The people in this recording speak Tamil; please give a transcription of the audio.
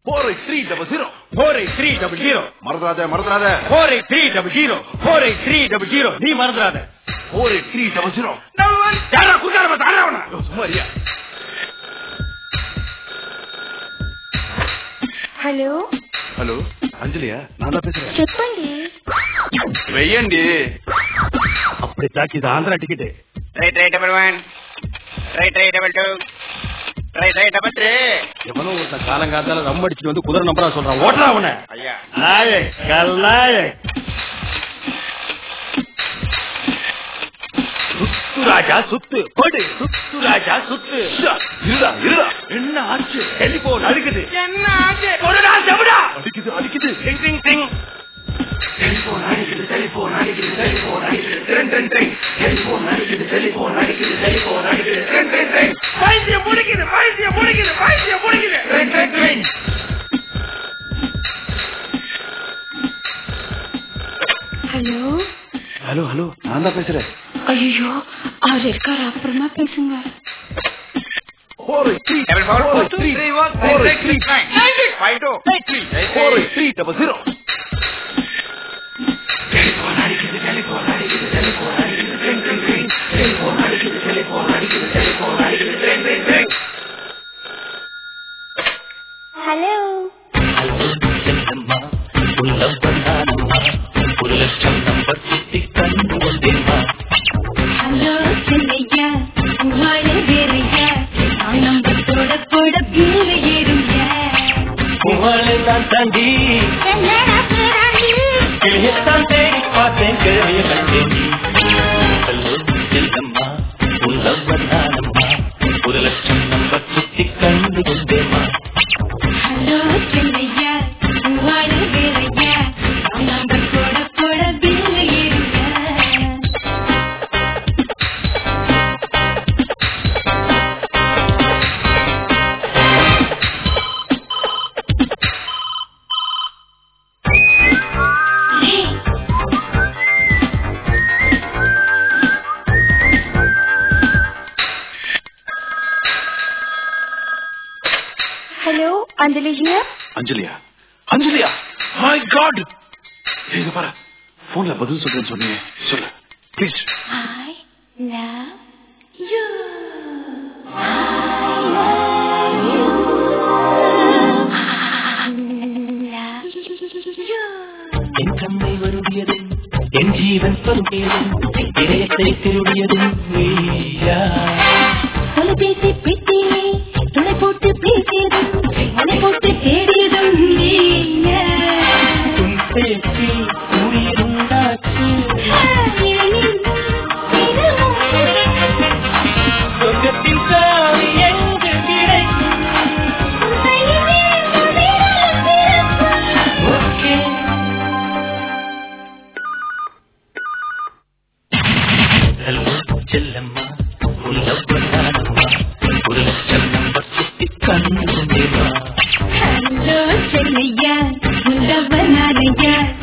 4830 4830 மறந்துடாத 4830 4830 நீ மறந்துடாத 4830 யாரா குட்டார தாராவனா சும்மாரியா. హలో హలో అంజలియా నాన్న పేసుறேன். చెప్పండి. వెయ్యండి. அப்படி தாக்கி இது Andhra ticket. Right 1 right 2 right 3. எவனோ ஒரு காலங்காத்தால ரம் அடிச்சிட்டு வந்து குதிரை நம்பரா சொல்றான். ஓட்டறா அவனை. ஐயா நாயக் கல்லாயக். சுத்து ராஜா சுத்து போடு. சுத்து ராஜா சுத்து. இருடா என்ன ஆச்சு? டெலிபோன் அடிக்குது. என்ன ஆச்சு? போடா செவடா. அடிக்குது டிங் டிங் டிங். டெலிபோன் அடிக்குது. டெலிபோன் அடிக்குது. ட்ரென் டெலிபோன் அடிக்குது. டெலிபோன் அடிக்குது. ட்ரென் பைத்தியம் முடிக்குது. ட்ரென் ஹலோ ஹலோ நான் தான் பேசுறேன். ஐயோ அவர் இருக்காரு, அப்புறமா பேசுங்க. 4830 ஹலோ ஹலோ செல்லையா உவாழ வேறையா நம்பர் போட போட பில்லு ஏறுங்க. உவாழதான் தாண்டி கிளியத்தான் தேடி பார்த்தேன் கிழமைய கண்டேன். ஹலோ செல்லம்மா உள்ளவன் நானம்மா 1,00,000 நம்பர் சுத்தி கண்டு கொண்டேம்மா. ஹலோ செல்லையா உவாழ வேறையா நம்பர் போட போட பில்லு ஏறுங்க. Hello Anjali here. அஞ்சலியா மை காட். இங்க பாரு போன்ல பதில் சொல்றேன்னு சொன்னீங்க. சொல்லு ப்ளீஸ். I love you. என் கண்ணை வருடியது என் ஜீவன் பருகியது இதயத்தை திருடியது நீயா. தொலைபேசி பெட்டியிலே துணை போட்டு பேசியதும் மனை போட்டு தேடியதும் நீயா. உன் பேச்சில் உயிருண்டாச்சு சொர்க்கத்தின் சாவி எங்கு கிடைக்கும். ஓகே ஹலோ செல்லம்மா உள்ளவன் நானம்மா 1,00,000 நம்பர் சுத்தி கண்டு கொண்டேம்மா. ஹலோ செல்லையா உள்ளவனாரையா